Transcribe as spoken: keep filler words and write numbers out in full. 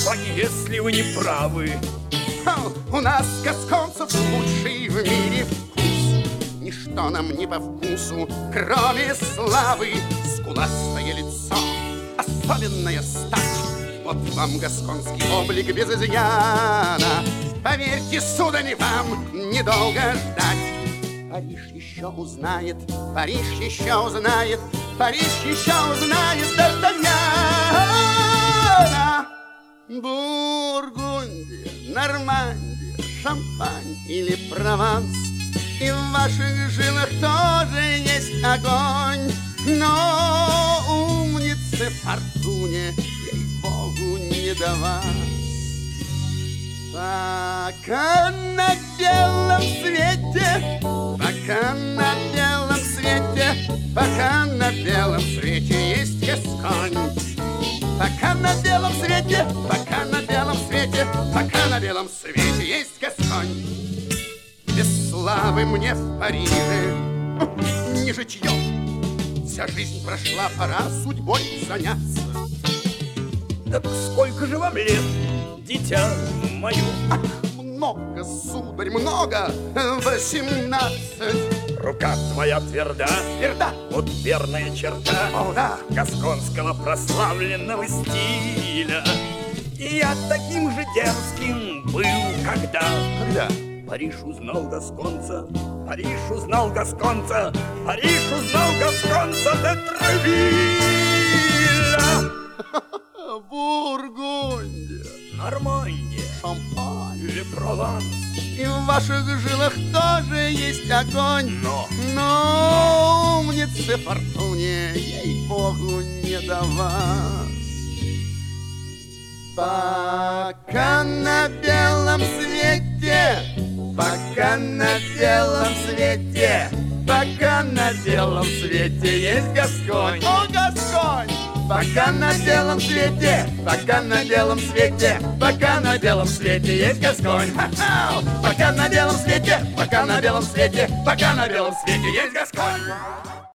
если вы не правы. У нас, гасконцев, лучший в мире вкус. Ничто нам не по вкусу, кроме славы. Скуластое лицо, особенная стать. Вот вам гасконский облик без изъяна. Поверьте, сударь, вам недолго ждать. Париж еще узнает, Париж еще узнает, Париж еще узнает Д'Артаньяна. Бургундия, Нормандия, Шампань или Прованс. И в ваших жилах тоже есть огонь. Но умнице Фортуне, ей-богу, не до вас. Пока на белом свете, пока на белом свете, пока на белом свете есть Гасконь. Пока на белом свете, пока на белом свете, пока на белом свете есть Гасконь. Без славы мне в Париже не житье. Вся жизнь прошла, пора судьбой заняться. Так сколько же вам лет, дитя мое? Ах, много, сударь, много, восемнадцать. Рука твоя тверда, Тверда. вот верная черта. О, да. Гасконского прославленного стиля. И я таким же дерзким был, когда Когда? Париж узнал гасконца, Париж узнал гасконца, Париж узнал гасконца де Тревилля. Бургундия, Нормандия, Шампань или Прованс. И в ваших жилах тоже есть огонь. Но Но умнице Фортуне, ей-богу, не до вас. Пока на белом свете, пока на белом свете, пока на белом свете есть Гасконь. О, Гасконь! Пока на белом свете, пока на белом свете, пока на белом свете есть Гасконь. Ха-ха! Пока на белом свете, пока на белом свете, пока на белом свете есть Гасконь.